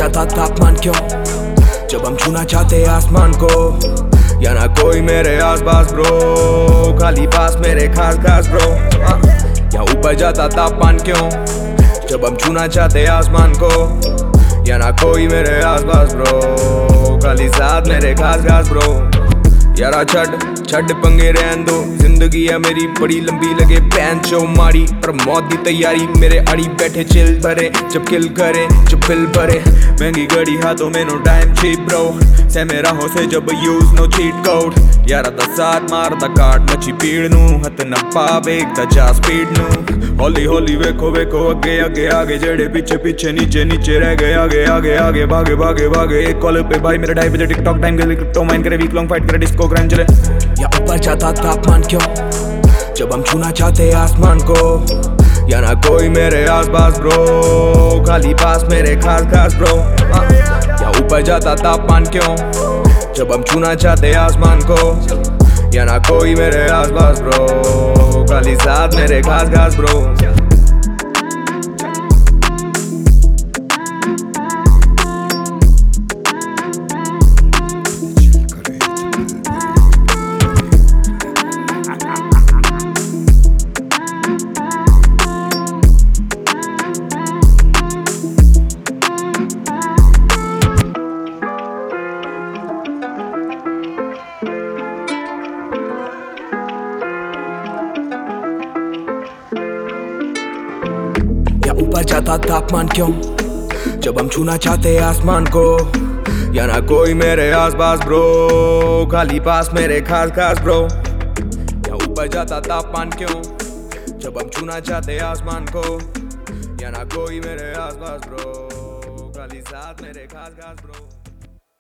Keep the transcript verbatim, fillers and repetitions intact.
जाता तापमान क्यों जब हम छूना चाहते आसमान को, या ना कोई मेरे आस पास ब्रो, खाली पास मेरे खास खास ब्रो। या ऊपर जाता तापमान क्यों जब हम छूना चाहते आसमान को, या ना कोई मेरे आस पास ब्रो, खाली साथ मेरे खास खास ब्रो। यारा छड़ छड़ पंगे रहन दो, जिंदगी है मेरी बड़ी लंबी लगे पैन चो मारी, पर मौत की तैयारी मेरे अड़ी बैठे चिल भरे, जब किल करे जब बिल भरे, महंगी घड़ी हाथों में नो टाइम चीप ब्रो, से मेरा हो से जब यूज नो चीट कोड। यारा दा साथ मार दा काट मची पीड़ नू, हथ न पावे दा जा स्पीड नू, हौली हौली वेखो वेखो अगे अगे आगे, जेड़े पीछे पीछे नीचे नीचे रह गए आगे आगे आगे, भागे भागे भागे एक कॉल पे भाई मेरे ढाई बजे टिकटॉक टाइम के क्रिप्टो माइन करे, वीक लॉन्ग फाइट करे डिस्को क्राइम चले। या ऊपर जाता तापमान क्यों जब हम छूना चाहते आसमान को, या ना कोई मेरे आस पास ब्रो, खाली पास मेरे खास खास ब्रो। या ऊपर जाता तापमान क्यों जब हम छूना चाहते आसमान को, या ना कोई मेरे आस पास ब्रो, खाली साथ मेरे खास खास ब्रो। ऊपर जाता तापमान क्यों जब हम छूना चाहते आसमान को, या ना कोई मेरे आस पास ब्रो, खाली पास मेरे खास खास ब्रो। या ऊपर जाता तापमान क्यों जब हम छूना चाहते आसमान को, या ना कोई मेरे आस पास ब्रो, खाली साथ मेरे खास खास ब्रो।